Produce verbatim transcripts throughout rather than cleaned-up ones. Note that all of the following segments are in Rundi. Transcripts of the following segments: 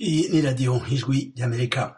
Iyi ni radiyo ijwi ry'Amerika.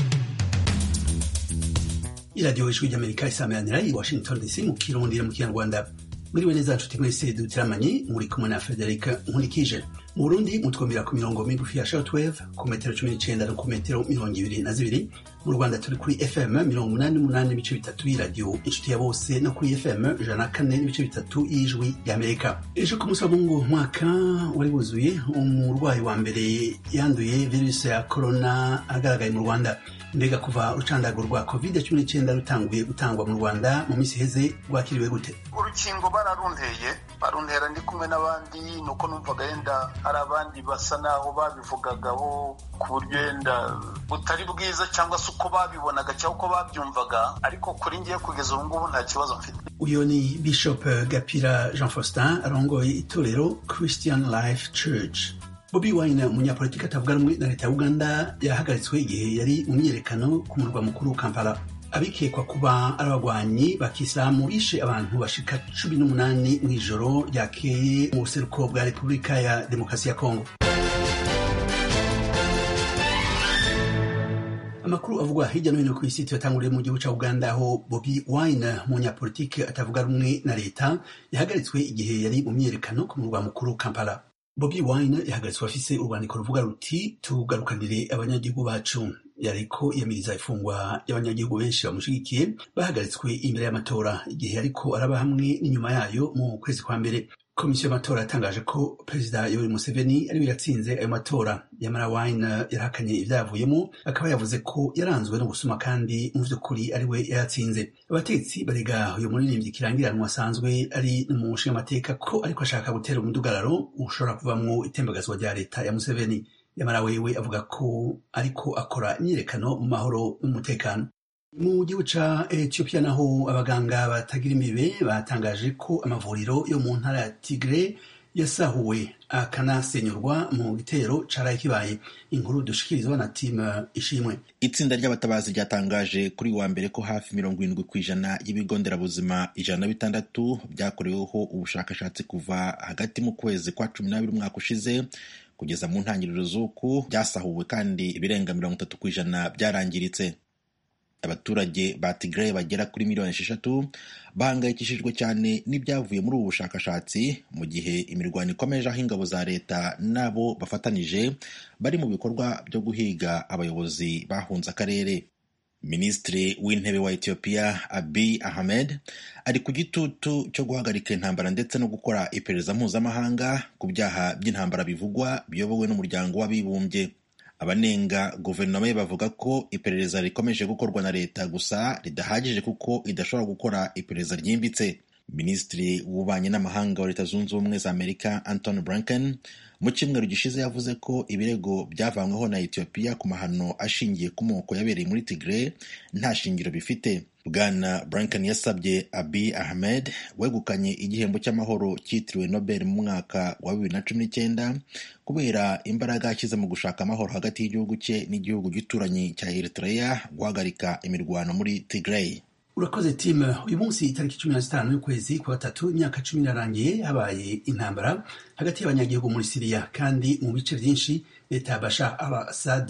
iradiyo ijwi ry'Amerika isameranira i Washington D C mu Kirundi no mu Kinyarwanda. Mwiriwe neza nshuti mwese dutiramanye, muri kumwe na Frederic Nkulikije. Mu Burundi mutwumvira ku mirongo migufi ya shortwave ku metero cumi n'icenda no ku metero mirongo ibiri na zibiri. Mu Rwanda turi kuri F M mirongo umunani n'umunani n'ibice bitatu y'iradiyo inshuti ya bose no kuri F M ijana na kane n'ibice bitatu y'ijwi ry'Amerika. Ejo ku munsi wa Mungu umwaka wari wuzuye, umurwayi wa mbere yanduye virusi ya corona agaragaye mu Rwanda. Mbega kuva urucandago rwa covid cumi n'icenda rutanguye gutangwa mu Rwanda mu misi heze rwakiriwe gute? Urukingo bararundeye baruntera ndi kumwe n'abandi, nuko numvaga yenda hari abandi basa naho babivugagaho ku buryo yenda butari bwiza cyangwa se uko babibonaga cyangwa uko babyumvaga, ariko kuri ngiye kugeza ubu ngubu nta kibazo mfite. Uyo ni Bishop Gapira Jean Faustin arongoye itorero Christian Life Church. Bobi Wine, umunyapolitiki atavuga rumwe na leta ya Uganda, yahagaritswe igihe yari mu myiyerekano ku murwa mukuru Kampala. Abikekwa kuba ari abagwanyi ba Kisilamu bishe abantu bashika cumi n'umunani mw'ijoro ryakeye mu buseruko bwa Repubulika ya Demokarasi ya Kongo. Amakuru avugwa hirya no hino ku isi tuyatanguriye mu gihugu ca Uganda, aho Bobi Wine, umunyapolitiki atavuga rumwe na leta, yahagaritswe igihe yari mu myiyerekano ku murwa mukuru Kampala. Bobi Wine yahagaritswe afise urwandiko ruvuga ruti tugarukanire abanyagihugu bacu. Yariko yamiriza ifungwa y'abanyagihugu benshi bamushigikiye bahagaritswe imbere y'amatora igihe ariko araba hamwe n'inyuma yayo mu kwezi kwa mbere. Komisiyo y'amatora yatangaje ko Perezida Yoweri Museveni ariwe yatsinze ayo matora. Yamara Wine yarahakanye ivyavuyemo, akaba yavuze ko yaranzwe no gusuma kandi mu vy'ukuri ariwe yatsinze. Abatetsi barega uyu muririmbyi kirangiranwa asanzwe ari n'umushingamateka ko ariko ashaka gutera umudugararo ushobora kuvamwo itembagazwa rya leta ya Museveni. Yamara wewe avuga ko ariko akora imyiyerekano mu mahoro n'umutekano. Mu gihugu ca Ethiopia naho abaganga batagira imibe batangaje ko amavuriro yo mu ntara ya Tigray yasahuwe akanasenyurwa mu gitero caraye kibaye. Inkuru dushikirizwa na team Ishimwe. Itsinda ry'abatabazi ryatangaje kuri wa mbere ko hafi mirongo irindwi kw'ijana y'ibigo nderabuzima ijana na bitandatu byakoreweho ubushakashatsi kuva hagati mu kwezi kwa cumi n'abiri umwaka ushize kugeza mu ntangiriro z'uku byasahuwe, kandi ibirenga mirongo itatu kw'ijana byarangiritse. Abaturage ba Tigray bagera kuri miliyoni esheshatu bahangayikishijwe cyane n'ibyavuye muri ubu bushakashatsi, mu gihe imirwano ikomeje aho ingabo za leta nabo bafatanije bari mu bikorwa byo guhiga abayobozi bahunze akarere. Minisitiri w'intebe wa Ethiopia Abiy Ahmed ari ku gitutu cyo guhagarika intambara ndetse no gukora iperereza mpuzamahanga ku byaha by'intambara bivugwa biyobowe n'umuryango w'abibumbye. Abanenga guverinoma ye bavuga ko iperereza rikomeje gukorwa na leta gusa ridahagije kuko idashobora gukora iperereza ryimbitse. Minisitiri w'ububanyi n'amahanga wa Leta Zunze Ubumwe za Amerika Antony Blinken mu cyumweru gishize yavuze ko ibirego byavanyweho na Ethiopia ku mahano ashingiye ku moko yabereye muri Tigray nta shingiro bifite. Bwana Blinken yasabye Abiy Ahmed wegukanye igihembo cy'amahoro cyitiriwe Nobel mu mwaka wa bibiri na cumi n'icyenda kubera imbaraga yashyize mu gushaka amahoro hagati y'igihugu cye n'igihugu gituranyi cya Eritrea guhagarika imirwano muri Tigray. Urakoze team. Uyu munsi itariki cumi na zitanu y'ukwezi kwa gatatu imyaka cumi irarangiye habaye intambara hagati y'abanyagihugu muri Syria, kandi mu bice byinshi leta ya Bashar al-Assad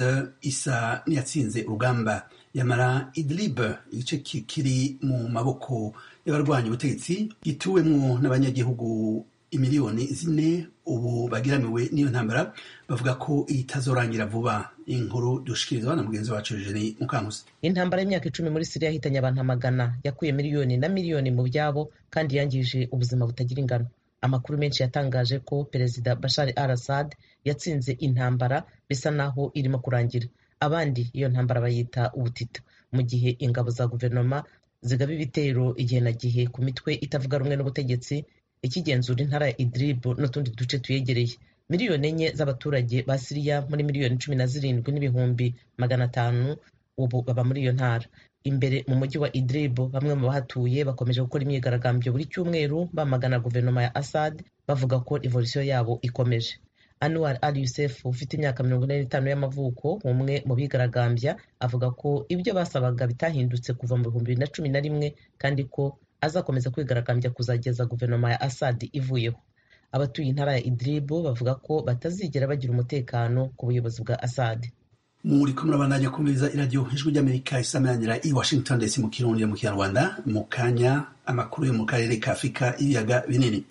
isa niyatsinze urugamba. Yamara Idlib, igice kiri mu maboko y'abarwanya ubutegetsi gituwemwo n'abanyagihugu imiliyoni zine ubu bagiramiwe n'iyo ntambara, bavuga ko itazorangira vuba. Inkuru dushikirizwa na mugenzi wacu Eugenie Mukankusi. Intambara y'imyaka icumi muri Syria yahitanye abantu amagana, yakuye miliyoni na miliyoni mu byabo kandi yangije ubuzima butagira ingano. Amakuru menshi yatangaje ko Perezida Bashar al-Assad yatsinze intambara bisa naho irimo kurangira. Abandi iyo ntambara bayita ubutita, mu gihe ingabo za guverinoma zigaba ibitero igihe na gihe ku mitwe itavuga rumwe n'ubutegetsi ikigenzura intara ya Idlib n'utundi duce tuyegereye. Miliyoni enye z'abaturage ba Syria muri miliyoni cumi na zirindwi n'ibihumbi magana atanu ubu baba muri iyo ntara. Imbere mu mujyi wa Idlib, bamwe mu bahatuye bakomeje gukora imyigaragambyo buri cyumweru bamagana guverinoma ya Assad, bavuga ko revolution yabo ikomeje. Anwar al-Youssef ufite imyaka mirongo ine n'itanu y'amavuko, umwe mu bigaragambya, avuga ko ibyo basabaga bitahindutse kuva mu bihumbi bibiri na cumi na rimwe kandi ko azakomeza kwigaragambya kuzageza guverinoma ya Assad ivuyeho. abatuye intara ya Idlib bavuga ko batazigera bagira umutekano ku buyobozi bwa Assad. muri ko murabandanya kumviriza iradiyo ijwi ry'Amerika isamanira i Washington D C mu Kirundi mu Kinyarwanda. Mu kanya amakuru yo mu karere ka Afurika ibiyaga binini.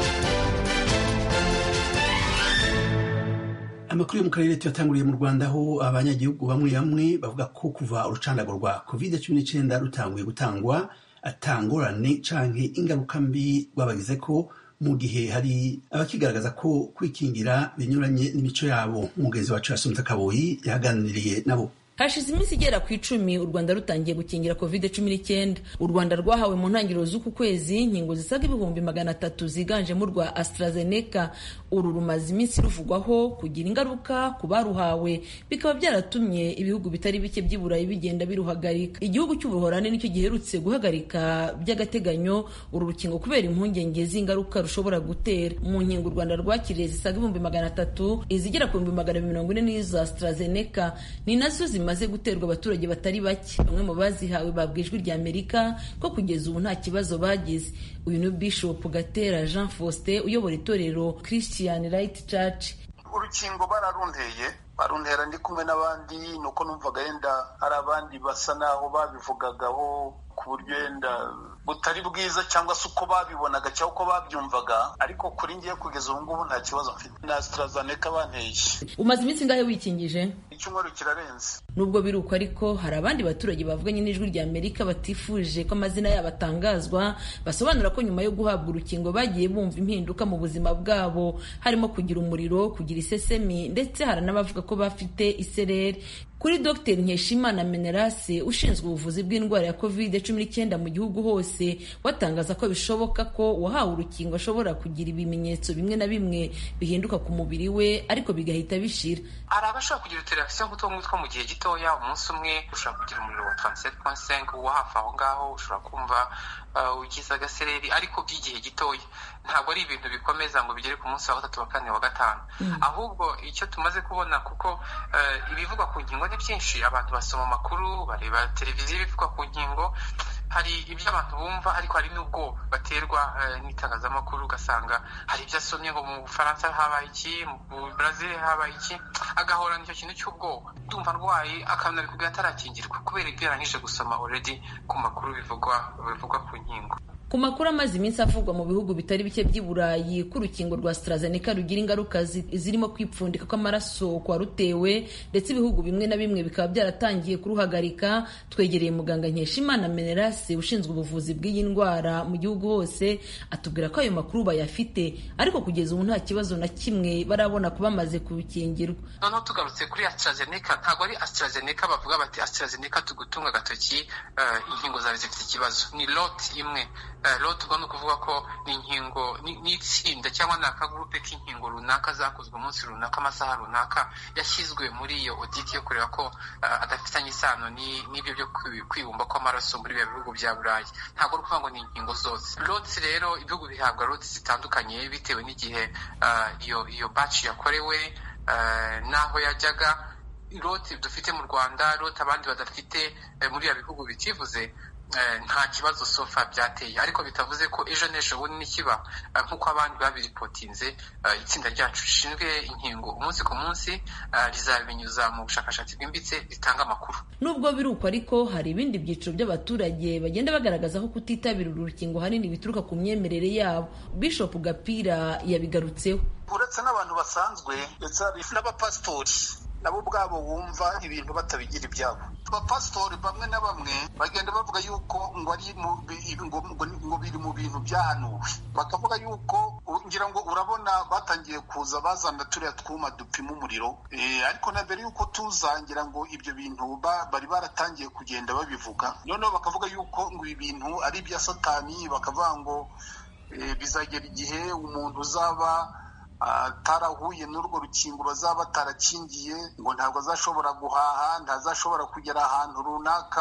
Amakuru yo mu karere tuyatanguriye mu Rwanda aho abanyagihugu bamwe bamwe bavuga ko kuva urucandago rwa covid cumi n'icyenda rutanguye gutangwa atangorane canke ingaruka mbi rwabagize ko mu gihe hari abakigaragaza ko kwikingira binyuranye n'imico yabo. Umugenzi wacu Asumta Kaboyi yaganiriye nabo. Hashize iminsi igera ku icumi u Rwanda rutangiye gukingira covid cumi n'icyenda. U Rwanda rwahawe mu ntangiriro z'uku kwezi inkingo zisaga ibihumbi magana atatu ziganjemo urwa AstraZeneca. Uru rumaze iminsi ruvugwaho kugira ingaruka ku baruhawe, bikaba byaratumye ibihugu bitari bike by'i Burayi bigenda biruhagarika. Igihugu cy'Ubuholandi nicyo giherutse guhagarika by'agateganyo uru rukingo kubera impungenge z'ingaruka rushobora gutera. Mu nkingo u Rwanda rwakiriye zisaga ibihumbi magana atatu, izigera ku bihumbi magana mirongo ine n'iza AstraZeneca ni nazo zimaze guterwa abaturage batari bake. Bamwe mu bazihawe babwiye Ijwi ry'Amerika ko kugeza ubu nta kibazo bagize. Uyu ni Bishop Gatera Jean Faustin uyobora itorero Christian Right Church. Urukingo bararunteye baruntera ndi kumwe n'abandi, nuko numvaga yenda hari abandi basa naho babivugagaho ku buryo yenda butari bwiza cyangwa se uko babibonaga cyangwa uko babyumvaga, ariko kuri ngiye kugeza ubu ngubu nta kibazo mfite. Na AstraZeneca banteye. Umaze iminsi ngahe wikingije? Icyumweru kirarenze. Nubwo biruko ariko hari abandi baturage bavuganye n'Ijwi ry'Amerika batifuje ko amazina yabo atangazwa, basobanura ko nyuma yo guhabwa urukingo bagiye bumva impinduka mu buzima bwabo, harimo kugira umuriro, kugira isesemi, ndetse hari n'abavuga ko bafite isereri. Kuri Dr Nkeshimana Menelase ushinzwe ubuvuzi bw'indwara ya covid cumi n'icyenda mu gihugu hose, watangaza ko bishoboka ko uwahawe urukingo ashobora kugira ibimenyetso bimwe na bimwe bihinduka ku mubiri we ariko bigahita bishira. Hari abashobora kugira uturreaction nk'utwo mu gihe gitoya, umunsi umwe ushobora kugira umuriro wa trente-sept virgule cinq wa hafi aho ngaho, ushobora kumva uh, ugize agasereri ariko by'igihe gitoya. Ntabwo ari ibintu bikomeza ngo bigere ku munsi wa gatatu wa kane wa gatanu. Mm. Ahubwo icyo tumaze kubona kuko uh, ibivugwa ku nkingo ni byinshi, abantu basoma amakuru, bareba televiziyo bivugwa ku nkingo, hari ibyo abantu bumva ariko hari n'ubwo baterwa uh, n'itangazamakuru, ugasanga hari ibyo asomye ngo mu Bufaransa habaye iki, mu Brazil habaye iki, agahora nicyo kintu cy'ubwoba. Ndumva ndwaye akabona bikubwira atarakingirwa kubera ibyo yarangije gusoma already ku makuru bivugwa bivugwa ku nkingo. Ku makuru amaze iminsi avugwa mu bihugu bitari bike by'i Burayi ko urukingo rwa AstraZeneca rugira ingaruka zirimo kwipfundika kw'amaraso kwa rutewe, ndetse ibihugu bimwe na bimwe bikaba byaratangiye kuruhagarika. Twegereye muganga Nkeshimana Menelase ushinzwe ubuvuzi bw'iyi ndwara mu gihugu hose, atubwira ko ayo makuru bayafite ariko kugeza ubu nta kibazo na kimwe barabona kuba bamaze kubikingirwa. Noneho tugarutse kuri AstraZeneca, ntabwo ari AstraZeneca bavuga bati AstraZeneca tugutunga agatoki uh, inkingo zawe zifite ikibazo. Ni lot imwe. Uh, lot ubwo ni ukuvuga ko ni inkingo n'itsinda cyangwa ni akagurupe k'inkingo runaka zakozwe umunsi runaka amasaha runaka yashyizwe muri iyo audit yo kureba ko uh, adafitanye isano n'ibyo byo kwibumba kw'amaraso muri bihugu bya Burayi. Ntabwo ari ukuvuga ngo ni inkingo zose. Lots rero ibihugu bihabwa lots zitandukanye bitewe n'igihe uh, iyo iyo batch yakorewe uh, naho yajyaga. Lot dufite mu Rwanda, lot abandi badafite uh, muri ya bihugu bitivuze nta kibazo sofa byateye, ariko bitavuze ko ejo n'ejo bundi nikiba nk'uko abandi babiripotinze. Itsinda ryacu rishinzwe inkingo umunsi ku munsi rizabinyuza mu bushakashatsi bwimbitse ritanga amakuru. Nubwo biruko ariko hari ibindi byiciro by'abaturage bagenda bagaragaza ko kutitabira uru rukingo hanini bituruka ku myemerere yabo. Bishop Gapira yabigarutseho. Uretse n'abantu basanzwe ndetse n'abapasitori nabo ubwabo wumva ibintu batabigira ibyabo. Abapasitori bamwe na bamwe bagenda bavuga yuko ngo ari mu ngo biri mu bintu byahanuwe, bakavuga yuko ngira ngo urabona batangiye kuza bazana turiya twuma dupima umuriro, e, ariko na mbere yuko tuzangira ngo ibyo bintu bari baratangiye kugenda babivuga. Noneho bakavuga yuko ngo ibintu ari ibya Satani, bakavuga ngo e, bizagera igihe umuntu uzaba atarahuye n'urwo rukingo bazaba batarakingiye ngo ntabwo azashobora guhaha, ntazashobora kugera ahantu runaka.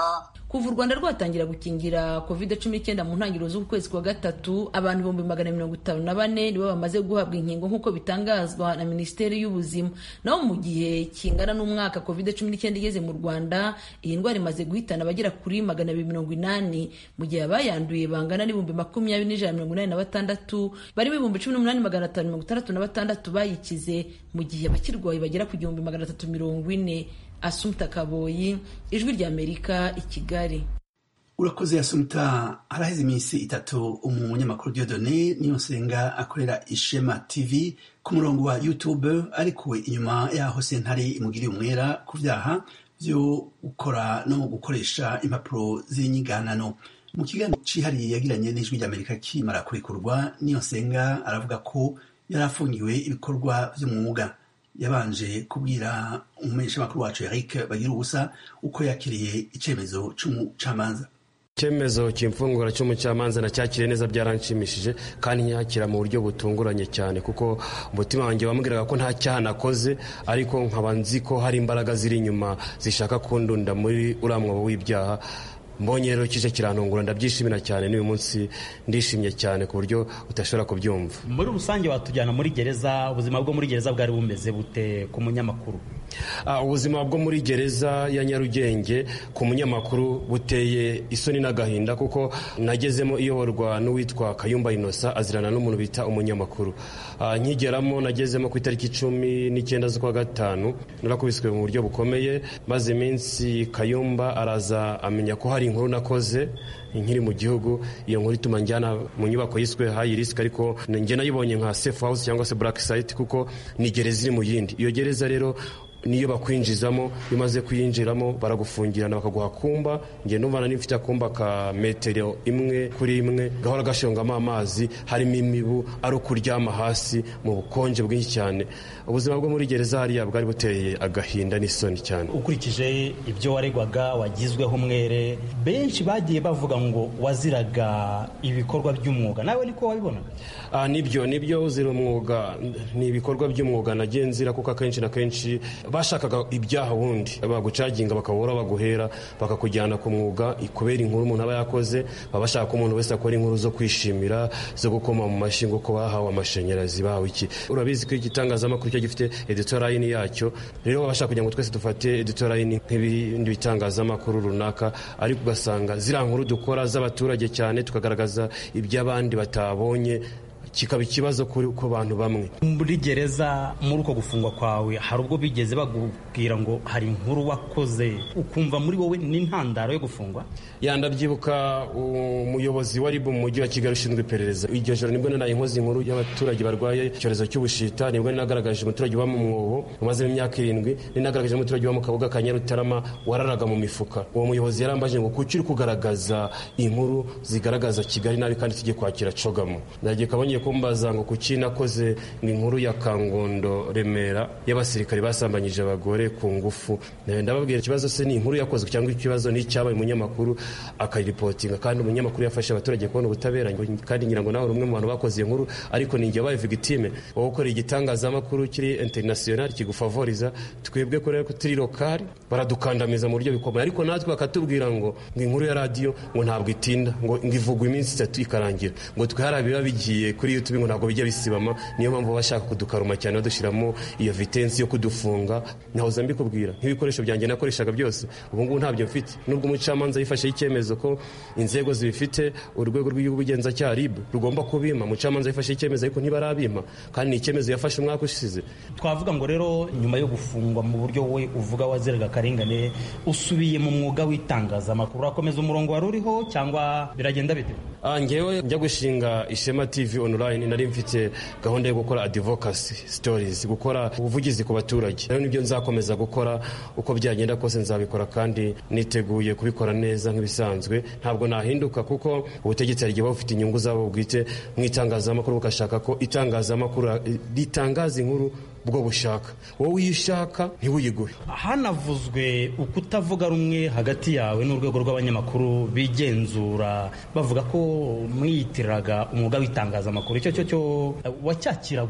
kuva u Rwanda rwatangira gukingira covid cumi n'icyenda mu ntangiriro z'uku kwezi kwa gatatu, abantu ibihumbi magana mirongo itanu na bane nibo bamaze guhabwa inkingo nk'uko bitangazwa na Minisiteri y'Ubuzima. Naho mu gihe kingana n'umwaka covid cumi n'icyenda igeze mu Rwanda, iyi ndwara imaze guhitana abagera kuri magana abiri mirongo inani, mu gihe abayanduye bangana n'ibihumbi makumyabiri n'ijana mirongo inani na batandatu, barimo ibihumbi cumi n'umunani magana atanu mirongo itandatu na batandatu bayikize, mu gihe abakirwaye bagera ku gihumbi magana atatu mirongo ine. Assumpta Kaboyi, Ijwi ry'Amerika, i Kigali. Urakoze Assumpta. Haraheze iminsi itatu umunyamakuru Dieudonné Niyonsenga akorera Ishema T V ku murongo wa YouTube arikuwe inyuma yaho sentare imugiriye umwera ku vyaha vyo gukora no gukoresha impapuro z'inyiganano. Mu kiganiro cihariye yagiranye n'Ijwi ry'Amerika kimara kurekurwa, Niyonsenga aravuga ko yarafungiwe ibikorwa vy'umwuga. Yabanje kubwira umumenyeshamakuru wacu Eric Bagiruwubusa uko yakiriye icemezo c'umucamanza. Icyemezo cy'imfungura cy'umucamanza nacyakiriye neza, byaranshimishije kandi nyakira mu buryo butunguranye cyane, kuko umutima wanjye wambwiraga ko nta cyaha nakoze, ariko nkaba nzi ko hari imbaraga ziri inyuma zishaka kundunda muri uriya mwobo w'ibyaha. Mbonye rero kije kirantungura, ndabyishimira cyane, n'uyu munsi ndishimye cyane ku buryo utashobora kubyumva. Muri rusange watujyana muri gereza, ubuzima bwo muri gereza bwari bumeze bute ku munyamakuru? Uh, ubuzima bwo muri gereza ya Nyarugenge ku munyamakuru buteye isoni n'agahinda, kuko nagezemo iyoborwa n'uwitwa Kayumba Innocent azirana n'umuntu bita umunyamakuru. Uh, nkigeramo nagezemo ku itariki cumi n'icyenda z'ukwa gatanu, narakubiswe mu buryo bukomeye, maze iminsi Kayumba araza amenya ko hari inkuru nakoze nkiri mu gihugu. Iyo nkuru ituma njyana mu nyubako yiswe high risk, ariko nge nayibonye nka safe house cyangwa se black site, kuko ni gereza iri mu yindi. Iyo gereza rero niyo bakwinjizamo, bimaze kuyinjiramo baragufungirana bakaguha kumba. Nge numva nari mfite akumba ka metero imwe kuri imwe gahora gashongamo amazi, harimo imibu, ari ukuryama hasi mu bukonje bwinshi cyane. Ubuzima bwo muri gereza hariya bwari buteye agahinda n'isoni cyane. Ukurikije ibyo waregwaga, wagizweho umwere, benshi bagiye bavuga ngo waziraga ibikorwa by'umwuga, nawe niko wabibona? Ah, nibyo nibyo uzira umwuga, ni ibikorwa by'umwuga nagenzira, kuko akenshi na kenshi bashakaga ibyaha wundi bagucaginga bakabura baguhera bakakujyana ku mwuga kubera inkuru umuntu aba yakoze. Baba bashaka ko umuntu wese akora inkuru zo kwishimira, zo gukoma mu mashingo ko bahawe amashanyarazi, bahawe iki. Urabizi ko igitangazamakuru cyo gifite editor line yacyo, rero baba bashaka kugira ngo twese dufate editor line nk'ibindi bitangazamakuru runaka, ariko ugasanga zira nkuru dukora z'abaturage cyane tukagaragaza iby'abandi batabonye, kikaba ikibazo kuri uko bantu bamwe. Muri gereza muri uko gufungwa kwawe, hari ubwo bigeze bagubwira ngo hari inkuru wakoze ukumva muri wowe n'intandaro yo gufungwa? Yandabyibuka umuyobozi wa R I B mu mujyi wa Kigali ushinzwe iperereza, iryo joro nibwo nanaye inkozi inkuru y'abaturage barwaye icyorezo cy'ubushita, nibwo nagaragaje umuturage wa mu mwobo umaze imyaka irindwi, ninagaragaje umuturage wa mu Kabuga ka Nyarutarama wararaga mu mifuka. Uwo muyobozi yarambaje ngo kuki uri kugaragaza inkuru zigaragaza Kigali nabi kandi tujye kwakira cogamo. Ndagiye kabonye kumbaza ngo kuki nakoze inkuru ya Kangondo Remera y'abasirikare basambanyije abagore ku ngufu. Ndababwira ikibazo se ni inkuru yakozwe cyangwa ikibazo ni cyabaye umunyamakuru akayiripotinga, kandi umunyamakuru yafashe abaturage kubona ubutabera, kandi ngira ngo nawe rumwe mu bantu bakoze iyo nkuru, ariko ninjye baye victime. Wowe ukora igitangazamakuru kiri international kigufavoriza, twebwe ko rero turi local baradukandamiza mu buryo bikomeye, ariko natwe bakatubwira ngo ngo inkuru ya radio ngo ntabwo itinda, ngo ngivugwa iminsi itatu ikarangira, ngo twe harabiba bigiye kuri YouTube ngo ntabwo bijya bisibama. Niyo mpamvu bashaka kudukaruma cyane badushiramo iyo vitensi yo kudufunga. Naho zambikubwira nk'ibikoresho byanjye nakoreshaga byose ubu ngubu ntabyo mfite, nubwo umucamanza yifashe icyemezo ko inzego zibifite, urwego rw'ubugenzacyaha R I B rugomba kubima. Umucamanza yifashe icyemezo ariko ntibarabima, kandi ni icyemezo yafashe umwaka ushize. Twavuga ngo rero nyuma yo gufungwa mu buryo we uvuga waziraga akarengane, usubiye mu mwuga w'itangazamakuru, akomeza umurongo wari uriho cyangwa biragenda bite? Ah, ngewe njya gushinga Ishema T V online, nari mfite gahunda yo gukora advocacy stories, gukora ubuvugizi ku baturage. Rero nibyo nzakomeza gukora, uko byagenda kose nzabikora, kandi niteguye kubikora neza nk'ibisanzwe. Ntabwo nahinduka, kuko ubutegetsi hari igihe bufite inyungu zabo bwite mu itangazamakuru, bukashaka ko itangazamakuru ritangaza inkuru bwo bushaka. Wowe iyo ushaka ntiwuyiguhe. Hanavuzwe ukutavuga rumwe hagati yawe n'urwego rw'abanyamakuru bigenzura, bavuga ko mwiyitiriraga umwuga w'itangazamakuru. Icyo cyo cyo wacyakira gute?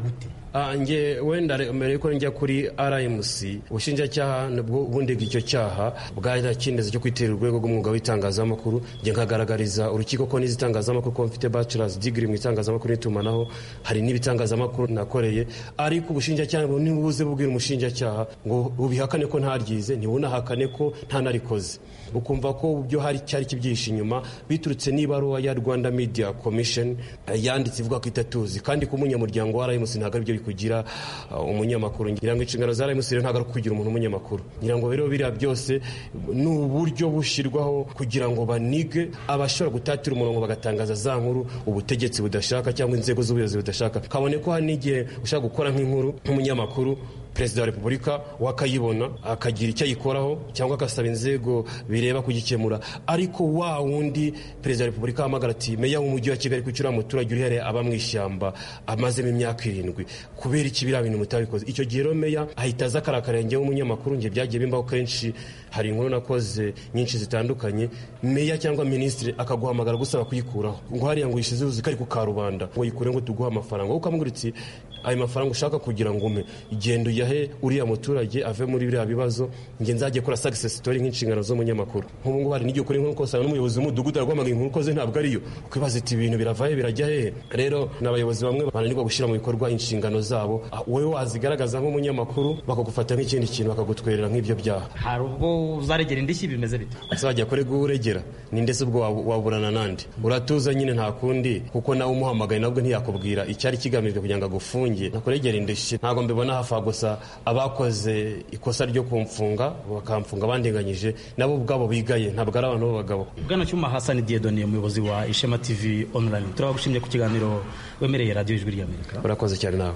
nge wenda mbere yuko njya kuri R M C ubushinjacyaha nabwo ubundi icyo cyaha bwarakindeze cyo kwitera urwego rw'umwuga w'itangazamakuru nge nkagaragariza urukiko ko n'izitangazamakuru ko mfite bachelor's degree mu itangazamakuru n'itumanaho hari n'ibitangazamakuru nakoreye ariko ubushinjacyaha ntibuze bubwira umushinjacyaha ngo ubihakane ko ntaryize ntibunahakane ko ntanarikoze ukumva ko byo hari cyari kibyihishe inyuma biturutse n'ibaruwa ya Rwanda Media Commission yanditse ivuga ko itatuzi kandi ku munyamuryango wa R M C ntabwo ari byo bikugira uh, umunyamakuru ngira ngo inshingano za R M C ntabwo ari kugira umuntu umunyamakuru ngira ngo rero biriya byose ni uburyo bushirwaho kugira ngo banige abashobora gutatira umurongo bagatangaza za nkuru ubutegetsi budashaka cyangwa inzego z'ubuyobozi budashaka kabone ko hari n'igihe ushaka gukora nk'inkuru nk'umunyamakuru Perezida wa Repubulika wakayibona akagira icyo ayikoraho cyangwa agasaba inzego bireba kugikemura ariko wa wundi Perezida wa Repubulika ahamagara ati meya w'umujyi wa Kigali kucyura umuturage uri here aba mu ishyamba amazemo imyaka irindwi kubera iki biriya bintu mutabikoze icyo gihe rero meya ahita aza akarakarenge w'umunyamakuru nge byagiye bimbaho kenshi hari inkuru nakoze nyinshi zitandukanye meya cyangwa ministre akaguhamagara gusaba kuyikuraho ngo hariya ngo yishize uzi kari ku karubanda ngo yikure ngo tuguha amafaranga ukamubwira uti ayo mafaranga ushaka kugira ngo ume igendo yahe uriya muturage ave muri biriya bibazo nge nzagiye kora success story nk'inshingano z'umunyamakuru nk'ubu ngubu hari n'igihe ukora inkuru ko usanga n'umuyobozi w'umudugudu aragwamaga inkuru koze ntabwo ariyo ukibaza iti ibintu biravahe birajya hehe rero n'abayobozi bamwe bananirwa gushyira mu bikorwa inshingano zabo wowe wazigaragaza nk'umunyamakuru bakagufata nk'ikindi kintu bakagutwerera nk'ibyo byaha hari ubwo uzaregera indishyi bimeze bite azajya kurega uregera ni ndetse ubwo waburana nandi uratuza nyine nta kundi kuko nawe umuhamagaye nabwo ntiyakubwira icyari kigamijwe kugira ngo agufunge nakuregera indishyi ntabwo mbibona hafa gusa abakoze ikosa ryo kumfunga bakamfunga bandenganyije nabo ubwabo bigaye ntabwo ari abantu b'abagabo Bwana Cyuma Hassan Dieudonné umuyobozi wa Ishema T V online turabagushimye ku kiganiro wemereye radio Ijwi ry'Amerika urakoze cyane nawe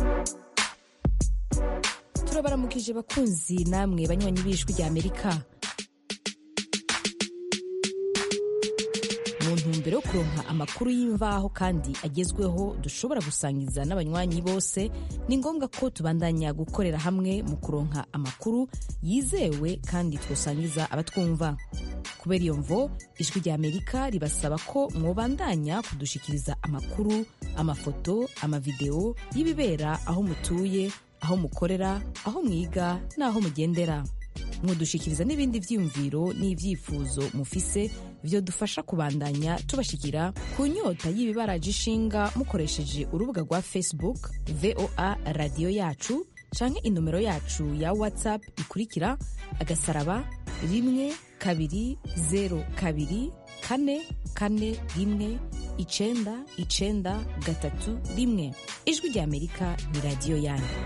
turabaramukije bakunzi namwe banywanyi b'Ijwi ry'Amerika mu ntumbero yo kuronka amakuru y'imvaho kandi agezweho dushobora gusangiza n'abanywanyi bose ni ngombwa ko tubandanya gukorera hamwe mu kuronka amakuru yizewe kandi twosangiza abatwumva kubera iyo mvo Ijwi ry'Amerika ribasaba ko mwobandanya kudushikiriza amakuru amafoto amavideo y'ibibera aho mutuye aho mukorera aho mwiga n'aho mugendera mudushikiriza n'ibindi vyiyumviro n'ivyifuzo mufise vyo dufasha kubandanya tubashikira ku nyota y'ibibaraje ishinga mukoresheje urubuga rwa Facebook V O A radio yacu canke inomero yacu ya WhatsApp ikurikira agasaraba rimwe kabiri zero kabiri kane kane rimwe icenda icenda gatatu rimwe Ijwi ry'Amerika ni radio yanyu.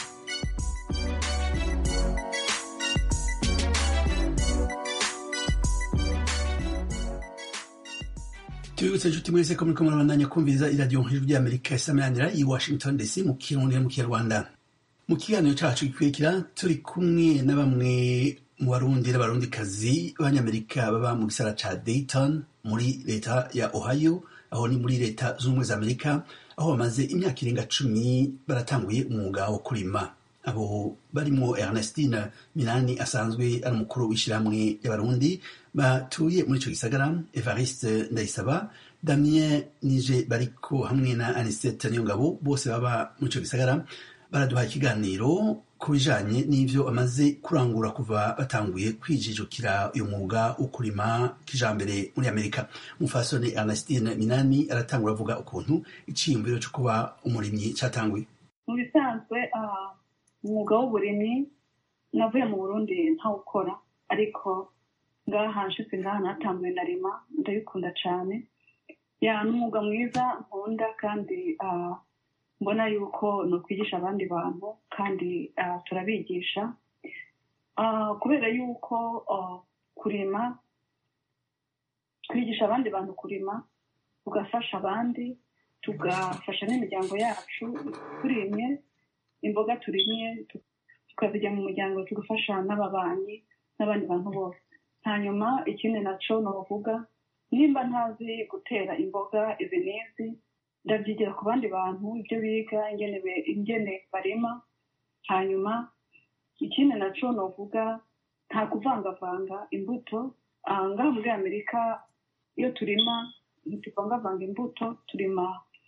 Tubibutse inshuti mwese ko muriko murabandanya kumviriza iradiyo Ijwi ry'Amerika isameranira i Washington D C mu Kirundi no mu Kinyarwanda. Mu kiganiro cacu gikurikira turi kumwe na bamwe mu Barundi n'Abarundikazi b'Abanyamerika baba mu gisara ca Dayton muri leta ya Ohio aho ni muri leta z'ubumwe za Amerika aho bamaze imyaka irenga cumi baratanguye umwuga wo kurima. Abo barimo Ernestine Minani asanzwe ari umukuru w'ishyirahamwe y'Abarundi batuye muri ico gisagara, Evariste Ndayisaba, Damien Nije bariko hamwe na Anisette Niyongabo bose baba muri ico gisagara baraduha ikiganiro ku bijanye n'ivyo amaze kurangura kuva batanguye kwijijukira uyu mwuga wo kurima kijambere muri Amerika. Umufasoni Ernestine Minani aratangura avuga ukuntu iciyumviro cyo kuba umurimyi catanguye. Mu bisanzwe umwuga w'uburimyi navuye mu Burundi ntawukora ariko ngaha nshitse ngaha natanguye narima ndabikunda cane ya n'umwuga mwiza nkunda kandi mbona yuko no kwigisha abandi bantu kandi turabigisha kubera yuko kurima twigisha abandi bantu kurima tugafasha abandi tugafasha n'imiryango yacu turimye imboga turimye tukazijya mu muryango tugafasha n'ababanyi n'abandi bantu bose. Hanyuma ikindi naco novuga nimba ntazi gutera imboga izi n'izi ndavyigira ku bandi bantu ibyo biga ingene ingene barima. Hanyuma ikindi naco novuga nta kuvangavanga imbuto ngaha muri Amerika iyo turima ntituvangavanga imbuto turima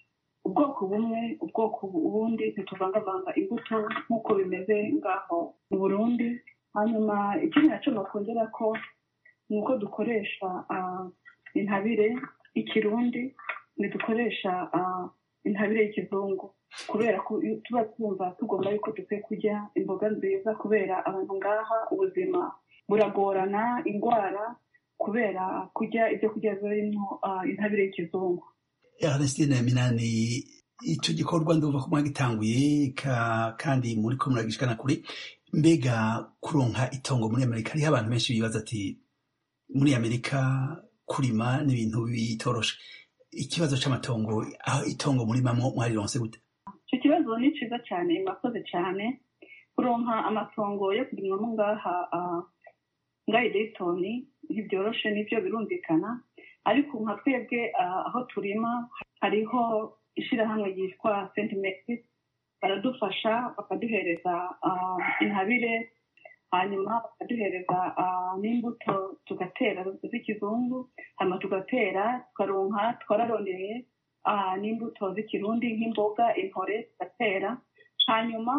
ubwoko bumwe ubwoko ubundi ntituvangavanga imbuto nk'uko bimeze ngaho mu Burundi. Hanyuma ikindi naco nokongera ko ni uko dukoresha intabire y'ikirundi ntidukoresha intabire y'ikizungu, kubera ko tuba twumva tugomba yuko dukwiye kurya imboga nziza, kubera abantu ngaha ubuzima buragorana, indwara kubera kurya ibyo kurya birimo intabire y'ikizungu. Ernestine Minani, ico gikorwa ndumva ko mwagitanguye kandi muri ko muragishikana kuri, mbega kuronka itongo muri Amerika, hariho abantu benshi bibaza ati muri Amerika kurima n'ibintu bitoroshe. Ikibazo c'amatongo, aho itongo muri mamo mwarironse gute? Icyo kibazo ni ciza cyane, mwakoze cyane. Kuronka amatongo yo kurimwamo ngaha ngaha Dayton ntibyoroshe, nivyo birumvikana, ariko nka twebwe aho turima hariho ishirahamwe ryitwa Saint Mary, baradufasha bakaduhereza intabire, hanyuma bakaduhereza n'imbuto tugatera z'ikizungu, hanyuma tugatera tukaronka, twararondeye n'imbuto z'ikirundi nk'imboga, intore tugatera. Hanyuma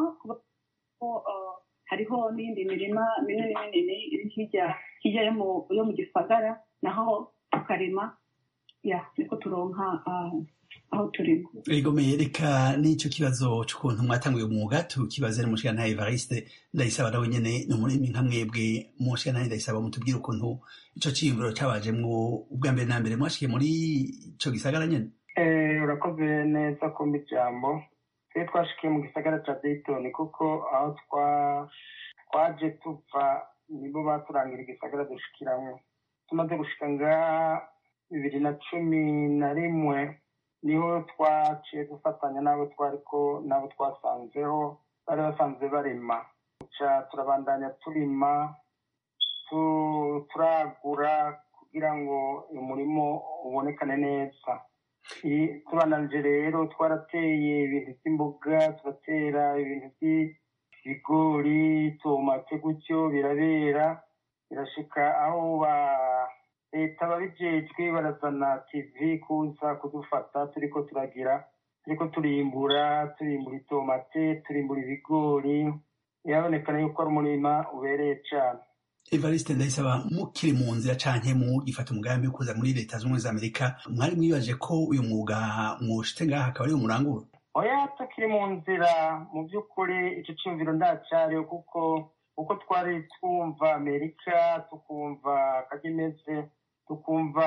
hariho n'indi mirima minini minini iri hirya hirya yo mu gisagara, naho tukarima, ya niko turonka aho turimo. Egomeye, reka n'icyo kibazo c'ukuntu mwatanguye umwuga tukibaze n'umushikirantahe Evariste Ndayisaba, nawe nyene ni umurimi nka mwebwe. Umushikirantahe Ndayisaba, mutubwire ukuntu ico ciyumviro cabajemwo ubwa mbere na mbere mwashikiye muri ico gisagara nyene. Urakoze neza kumva ijambo. Twe twashikiye mu gisagara ca Dayton kuko aho twaje tuva nibo baturangira igisagara dushikiramwo. Tumaze gushika ngaha bibiri na cumi na rimwe niho twaciye dufatanya n'abo twariko n'abo twasanzeho bari basanzwe barima, turabandanya turima turagura kugira ngo umurimo ubonekane neza. Tubananje rero twarateye ibintu by'imboga, turatera ibintu by'ibigori, tomate, gutyo birabera, birashika aho ba leta babijejwe barazana tv kuza kudufata turiko turagira turiko turimbura turimbura itomate, turimbura ibigori, birabonekana yuko ari umurima ubereye cane. Evariste Ndayisaba, mukiri mu nzira canke mugifata umugambi wo kuza muri leta z'ubumwe za Amerika, mwari mwibaje ko uyu mwuga mwoshitse ngaha akaba ariwo murangura? Oya, tukiri mu nzira. Mu by'ukuri ico ciyumviro ndacariho, kuko uko twari twumva Amerika, tukumva kagimeze, tukumva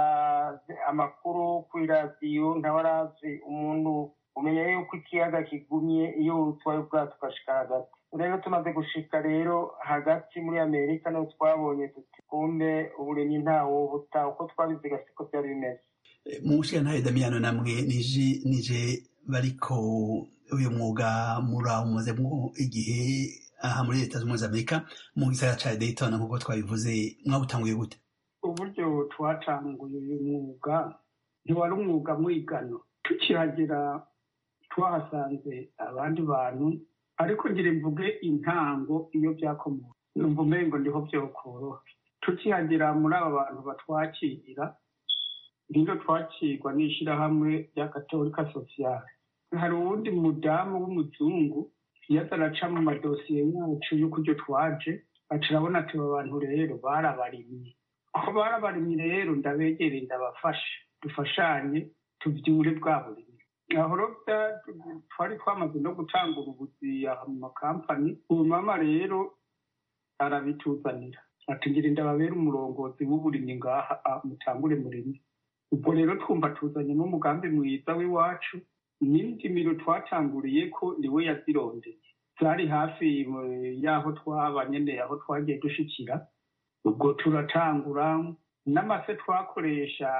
amakuru kuri radiyo, ntabarazi umuntu umenya yuko ikiyaga kigumye iyo utwaye ubwato ugashika hagati. Rero tumaze gushika rero hagati muri Amerika, no twabonye tuti kumbe uburimyi ntawo buta uko twabiziga siko byari bimeze. Umushikirantahe Damiano, namwe nije nije bariko uyu mwuga murawumazemwo igihe aha muri leta z'ubumwe za Amerika mu gisagara ca Dayton, nk'uko twabivuze, mwabutanguye gute? Uburyo twatanguye uyu mwuga ntiwari umwuga mwigano. Tukihagera twahasanze abandi bantu, ariko ngire mvuge intango iyo byakomoka, numva umengo ndiho byokoroha. Tukihagera muri aba bantu batwakira, niyo twakirwa n'ishirahamwe rya Katolika Sociale. Hari uwundi mudamu w'umuzungu yaza araca mu madosiye yacu y'ukuryo twaje, aca arabona ati aba bantu rero barabarimye. Aho barabarimye rero ndabegereye, ndabafasha, dufashanye tuvyure bwa burimyi. Aho rero twari twamaze no gutangura ubuzi mu makampani. Ubu mama rero arabituzanira ati ngira ndababera umurongozi w'uburimyi ngaha, mutangure murimi. Ubwo rero twumva tuzanye n'umugambi mwiza w'iwacu, n'indimiro twatanguriye ko niwe yazirondeye. Zari hafi y'aho twaba nyene, aho twagiye dushikira. Ubwo turatangura n'amase twakoresha,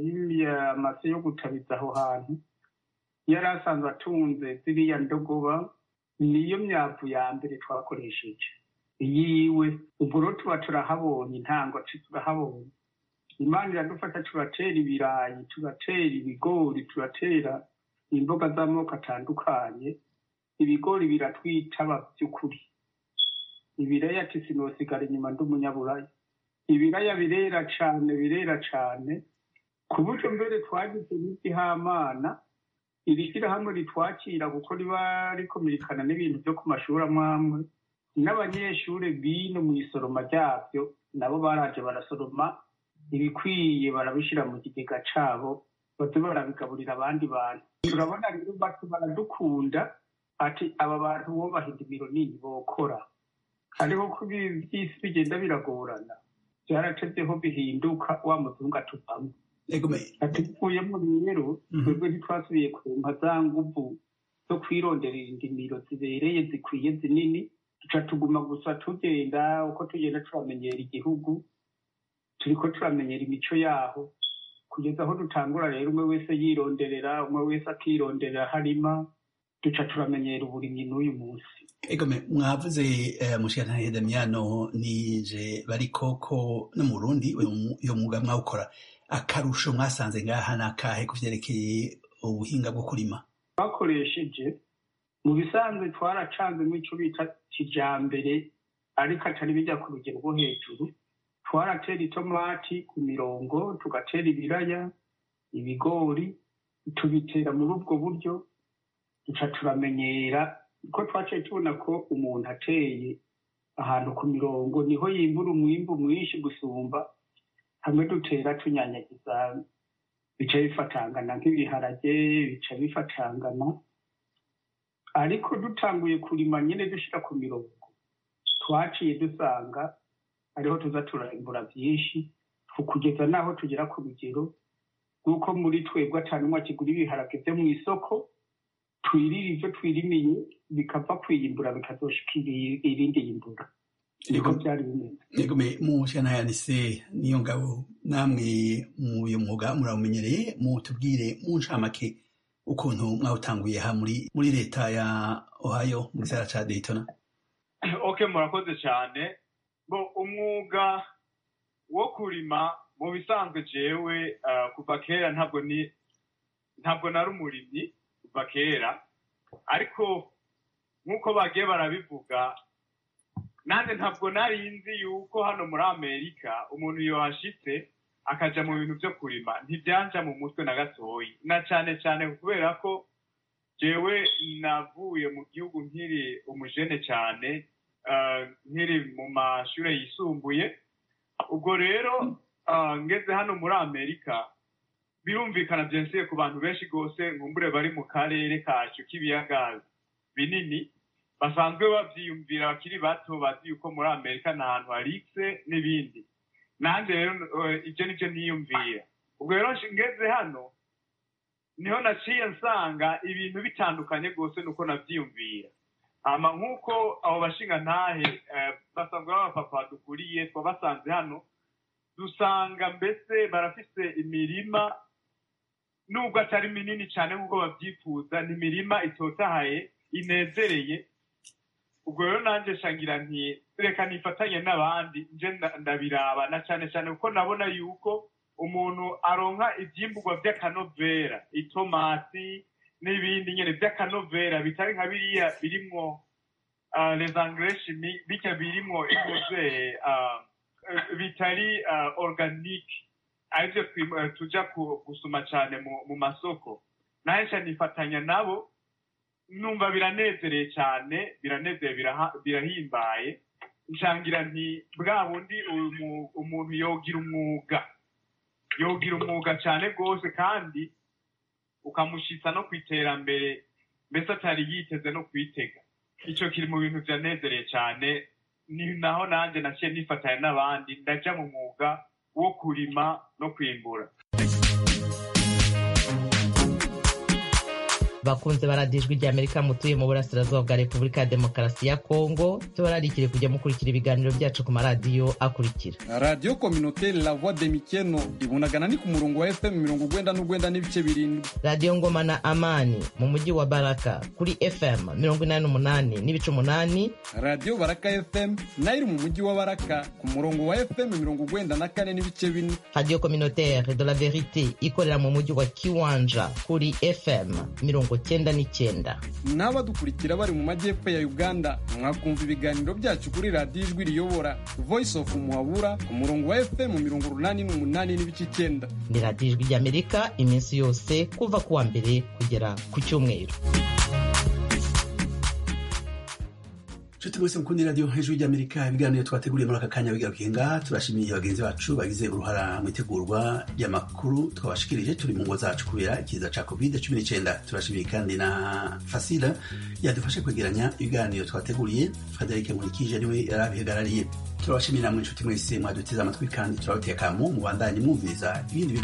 amase yo gutabiza aho hantu yari asanzwe atunze ziriya ndogoba, niyo myavu ya mbere twakoresheje yiwe. Ubwo rero tuba turahabonye intango, turahabonye. Imana iradufasha, turatera ibirayi, turatera ibigori, turatera imboga z'amoko atandukanye. Ibigori biratwitaba by'ukuri. Ibiraya ati sinosigara inyuma ndi umunyaburaya. Ibiraya birera cane, birera cane, ku buryo mbere twagize n'igihamana iri shyirahamwe ritwakira kuko riba rikomirikana n'ibintu byo ku mashuri amwe amwe n'abanyeshuri bino mu isoroma ryabyo nabo baraje barasoroma ibikwiye barabishyira mu kigega cabo baze barabigaburira abandi bantu turabona rero bati baradukunda ati aba bantu bo bahindimiro nini bokora hariho ko by'isi bigenda biragorana byaratevyeho bihinduka wa muzungu atuvamo ati tuvuyemo rero twebwe ntitwasubiye kumpa za nguvu zo kwironderera indimiro zibereye zikwiye zinini duca tuguma gusa tugenda uko tugenda turamenyera igihugu turiko turamenyera imico yaho kugeza aho dutangura rero umwe wese yironderera umwe wese akironderera harima duca turamenyera uburimyi n'uyu munsi egome mwavuze uh, mushikana Damiano nije bariko ko no mu Burundi uyo mwuga mwawukora akarusho mwasanze ngaha nakahe kuvyerekeye ubuhinga bwo kurima bakoresheje mu bisanzwe twaracanze mw'ico bita kijambere ariko atari bijya ku rugero rwo hejuru twaratera itomati ku mirongo tugatera ibiraya ibigori tubitera muri ubwo buryo duca turamenyera ko twaciye tubona ko umuntu ateye ahantu ku mirongo niho yimbura umwimbu mwinshi gusumba hamwe dutera tunyanyagiza bica bifatangana nk'ibiharage bica bifatangana ariko dutanguye kurima nyine dushira ku mirongo twaciye dusanga ariho tuza turarimbura byinshi kugeza naho tugera ku rugero rw'uko muri twebwe atanumwe akigura ibiharage byo mu isoko twirira ivyo twirimiye bikava kwiyimbura bikazoshikira irindi yimbura niko byari bimeze yego me mushana yanise niyo ngabo namwe mu uyu mwuga muramenyereye mutubwire mu ncamake ukuntu mwawutanguye ha muri muri leta ya Ohio mu gisagara ca Daytona. Okay, murakoze cyane. Bo umwuga wo kurima mu bisanzwe jewe uh, kuva kera ntabwo ni ntabwo nari umurimyi kuva kera, ariko nkuko bagiye barabivuga nande ntabwo nari nzi yuko hano muri Amerika umuntu yohashitse akaja mu bintu byo kurima ntibyanja mu mutwe na gatoyi, na cyane cyane kubera ko jewe navuye mu gihugu nkiri umujene cyane uh, nkiri mu mashure yisumbuye. Ubwo rero uh, ngeze hano muri Amerika birumvikana byensiye ku bantu benshi gose nkumbure bari mu karere kacu k'ibiyaga binini basanzwe bavyiyumvira bakiri bato bazi yuko muri Amerika nta hantu harikse n'ibindi. Nanje rero ivyo nivyo niyumvira. Ubwo rero ngeze hano niho naciye nsanga ibintu bitandukanye gose nuko navyiyumvira. Ama nkuko abo bashinga ntahe eh, basanzwe abapapa dukuriye twabasanze hano dusanga mbese barafise imirima nubwo atari minini cyane nkuko bavyifuza, ni imirima itotahaye inezereye. Ubwo rero nanje shangira nti reka nifatanye n'abandi nje ndabiraba na cyane cyane kuko nabona yuko umuntu aronka ivyimburwa by'akanovera, itomati n'ibindi nyene by'akanovera bitari nka biriya birimwo uh, les engrais chimiques bitya birimwo ikoze uh, bitari uh, organique arivyo uh, tuja gusuma cyane mu, mu masoko. Naje nifatanya nabo numva biranezereye cyane, biranezeye birahimbaye. Nshangira nti bwa bundi umuntu yogira umwuga yogira umwuga cyane gose kandi ukamushitsa no kwiterambere mbese atari yiteze no kwitega. Ico kiri mu bintu byanezereye cyane, ni naho nanje naciye nifatanya n'abandi ndaja mu mwuga wo kurima no kwimbura. bakunze baradijwe rya Amerika mutuye mu burasirazuba bwa Repubulika ya Demokarasi ya Kongo, tubararikire kujya mukurikira ibiganiro byacu ku maradiyo akurikira: Radio Communautaire La Voix de Mikeno ibunagana ni ku murongo wa F M mirongo ugwenda n'ugwenda n'ibice birindwi. Radio Ngoma na Amani mu mujyi wa Baraka kuri F M mirongo inani n'umunani n'ibice umunani. Radio Baraka F M nayo mu mujyi wa Baraka ku murongo wa F M mirongo ugwenda na kane n'ibice bine. Radio Communautaire de la Verite ikorera mu mujyi wa Kiwanja kuri F M mirongo mirongo cyenda n'icyenda. n'abadukurikira bari mu majyepfo ya Uganda mwakumva ibiganiro byacu kuri radiyo ijwi riyobora Voice of Muhabura ku murongo wa F M mirongo urunani n'umunani n'ibice icyenda. Ni radiyo ijwi ry'Amerika iminsi yose kuva ku wa mbere kugera ku cyumweru. Nshuti mwese mukunda radiyo hejuru y'Amerika, ibiganiro twateguriye muri aka kanya bigarukiye ngaha. Turashimiye bagenzi bacu bagize uruhara mu itegurwa ry'amakuru twabashikirije turi mu ngo zacu kubera ikiza ca covid cumi n'icyenda. Turashimiye kandi na Fasila yadufashe kwegeranya ibiganiro twateguriye. Frederic Nkurikije niwe yarabihagarariye. Turabashimira namwe nshuti mwese mwaduteze amatwi kandi turabateye akamo mubandanye mwumviriza ibindi